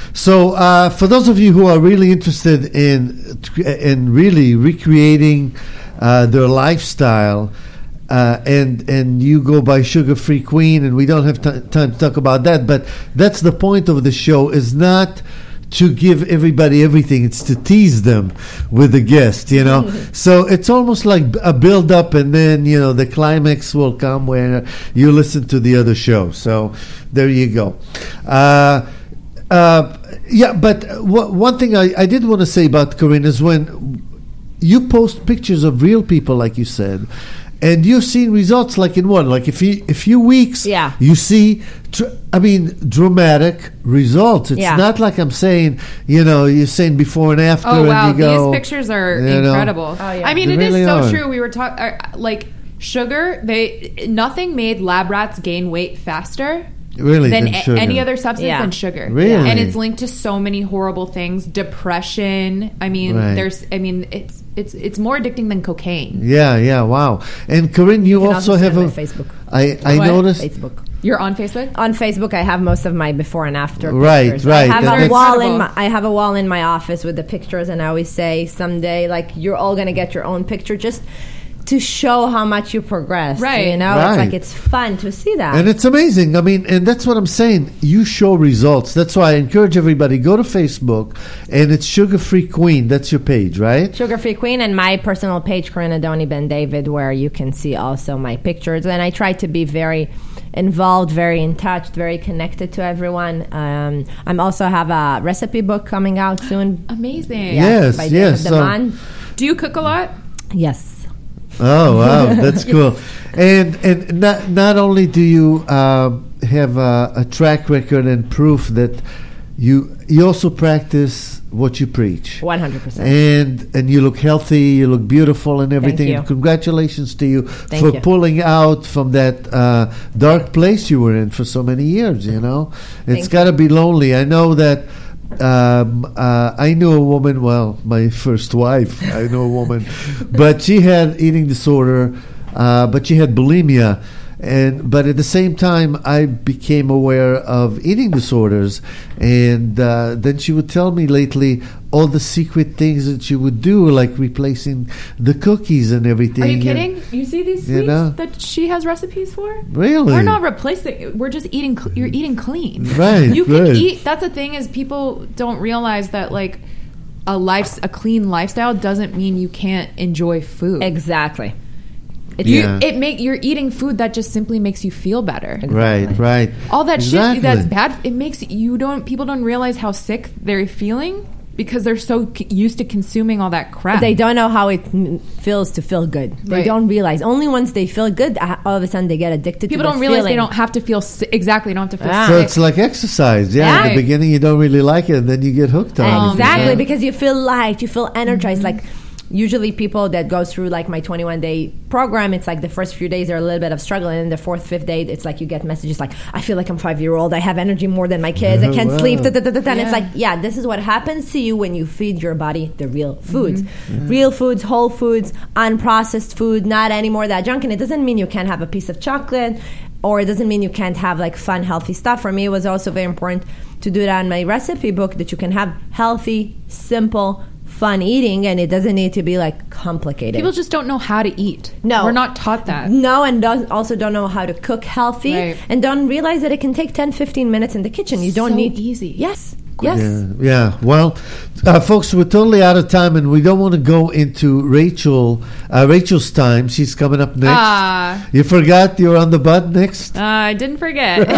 So uh, for those of you who are really interested in in really recreating uh, their lifestyle, uh, and and you go by Sugar Free Queen, and we don't have t- time to talk about that, but that's the point of the show, is not to give everybody everything. It's to tease them with the guest, you know. So it's almost like a build up, and then, you know, the climax will come where you listen to the other show. So there you go. Uh, uh, yeah, but w- one thing I, I did want to say about Corinne is when you post pictures of real people, like you said, and you've seen results like in one, like a few, a few weeks, Yeah. you see, tr- I mean, dramatic results. It's Yeah. not like I'm saying, you know, you're saying before and after, Oh wow, and you go, these pictures are you know. incredible. Oh, yeah. I mean, They it is really so are. true. We were talking like sugar. They nothing made lab rats gain weight faster Really, than than a- sugar. any other substance Yeah. than sugar. Really? And it's linked to so many horrible things, depression. I mean, Right. there's. I mean, it's it's it's more addicting than cocaine. Yeah, yeah, wow. And Corinne, you, You can also also see have it a on my Facebook. I I What? noticed. Facebook. You're on Facebook. On Facebook, I have most of my before and after Right, pictures. right. I have That- a wall Incredible. in my I have a wall in my office with the pictures, and I always say someday, like, you're all gonna get your own picture, just to show how much you progressed. Right. You know, Right. it's like it's fun to see that. And it's amazing. I mean, and that's what I'm saying. You show results. That's why I encourage everybody, go to Facebook, and it's Sugar Free Queen. That's your page, right? Sugar Free Queen, and my personal page, Corinne Adoni Ben David, where you can see also my pictures. And I try to be very involved, very in touch, very connected to everyone. Um, I'm also have a recipe book coming out soon. Amazing. Yes, by yes, David so- Deman. Do you cook a lot? Yes. Oh wow, that's cool. And and not not only do you um, have a, a track record and proof that you you also practice what you preach. one hundred percent. And and you look healthy, you look beautiful, and everything. you. And congratulations to you Thank for you. pulling out from that uh, dark place you were in for so many years. You know, it's Thank got to be lonely. I know that. Um, uh, I knew a woman. Well, my first wife. I know a woman, but she had eating disorder. Uh, but she had bulimia. And but at the same time, I became aware of eating disorders, and uh, then she would tell me lately all the secret things that she would do, like replacing the cookies and everything. Are you and- kidding? You see these You sweets know? that she has recipes for? Really? We're not replacing. We're just eating. cl- You're eating clean. Right, You can right. eat. That's the thing is people don't realize that like a life, a clean lifestyle doesn't mean you can't enjoy food. Exactly. It's Yeah. You, it make you're eating food that just simply makes you feel better. Right, right. All that Exactly. shit that's bad. It makes you don't. People don't realize how sick they're feeling because they're so c- used to consuming all that crap. They don't know how it mm, feels to feel good. They Right. don't realize. Only once they feel good, uh, all of a sudden they get addicted People to don't the realize feeling. they don't have to feel si- exactly. Don't have to feel Ah. So sick. it's like exercise. Yeah, in Yeah. the beginning you don't really like it, and then you get hooked on it. Exactly, you know? because you feel light, you feel energized. Like usually people that go through like my twenty-one day program, it's like the first few days are a little bit of struggle, and then the fourth, fifth day, it's like you get messages like, I feel like I'm five year old, I have energy more than my kids, I can't wow. sleep, da, da, da, da, da. And it's Yeah. like, yeah, this is what happens to you when you feed your body the real foods. Real foods, whole foods, unprocessed food, not anymore that junk. And it doesn't mean you can't have a piece of chocolate, or it doesn't mean you can't have like fun, healthy stuff. For me, it was also very important to do that in my recipe book, that you can have healthy, simple, fun eating, and it doesn't need to be like complicated. People just don't know how to eat. No. We're not taught that. No, and don't, also don't know how to cook healthy, Right. and don't realize that it can take ten, fifteen minutes in the kitchen. You don't So need easy. Yes. Yes. Yeah, yeah. Well, uh, folks, we're totally out of time, and we don't want to go into Rachel. Uh, Rachel's time. She's coming up next. Ah. You forgot you're on the bud next, Uh, I didn't forget.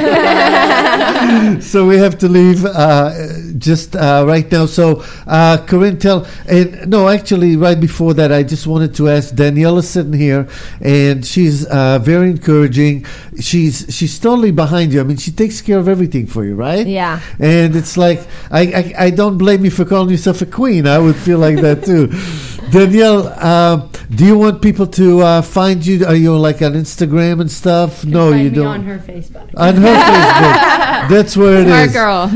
so we have to leave uh, just uh, right now. So, uh, Corinne, tell. And no, actually, right before that, I just wanted to ask. Danielle is sitting here, and she's uh, very encouraging. She's she's totally behind you. I mean, she takes care of everything for you, right? Yeah. And it's like, I, I, I don't blame you for calling yourself a queen. I would feel like that too. Danielle, uh, do you want people to uh, find you? Are you like on Instagram and stuff? No, Find you me don't. on her Facebook. On her Facebook. That's where it Smart is. girl.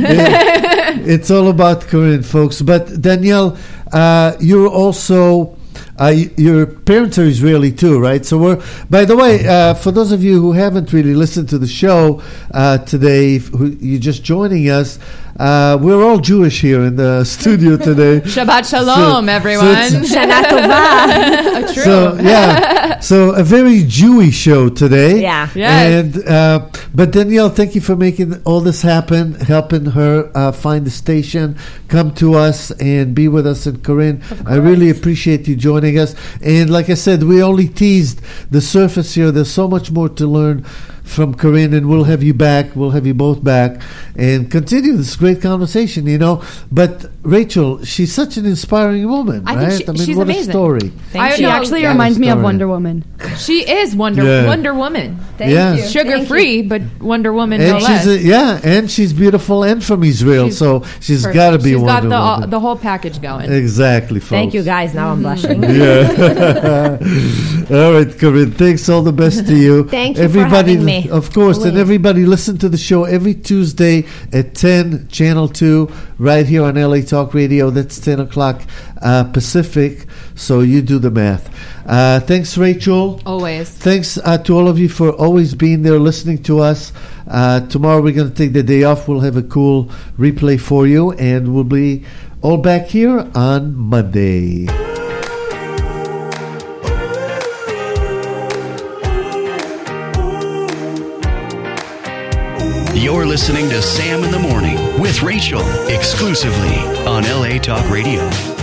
It- it's all about Corinne, folks. But Danielle, uh, you're also... Uh, y- your parents are Israeli too, right? So we're. By the way, uh, for those of you who haven't really listened to the show uh, today, who you're just joining us, uh, we're all Jewish here in the studio today. Shabbat shalom, So- everyone. so it's- Shana Tova. True. So yeah, so a very Jewy show today. Yeah. Yes. And uh, but Danielle, thank you for making all this happen, helping her uh, find the station, come to us and be with us. And Corinne, I really appreciate you joining us. And like I said, we only teased the surface here. There's so much more to learn from Corinne, and we'll have you back. We'll have you both back and continue this great conversation, you know. But Rachel, she's such an inspiring woman, I right? think she- I mean, she's what amazing. a story. I She know. actually Yeah. reminds me of Story. Wonder Woman. She is Wonder Yeah. Wonder Woman. Thank Yeah. you. Sugar Thank free, you. but Wonder Woman And no she's less. a, yeah, and she's beautiful and from Israel, She's so she's Perfect. got to be She's got Wonder the, uh, Woman. the whole package going. Exactly, folks. Thank you, guys. Now I'm blushing. Yeah. All right, Corinne. Thanks. All the best to you. Thank you for everybody, having me. Of course, and Please. everybody listen to the show every Tuesday at ten, Channel two, right here on L A Talk Radio. That's ten o'clock uh, Pacific. So you do the math. Uh, thanks, Rachel. Always. Thanks uh, to all of you for always being there listening to us. Uh, tomorrow we're going to take the day off. We'll have a cool replay for you, and we'll be all back here on Monday. You're listening to Sam in the Morning with Rachel, exclusively on L A Talk Radio.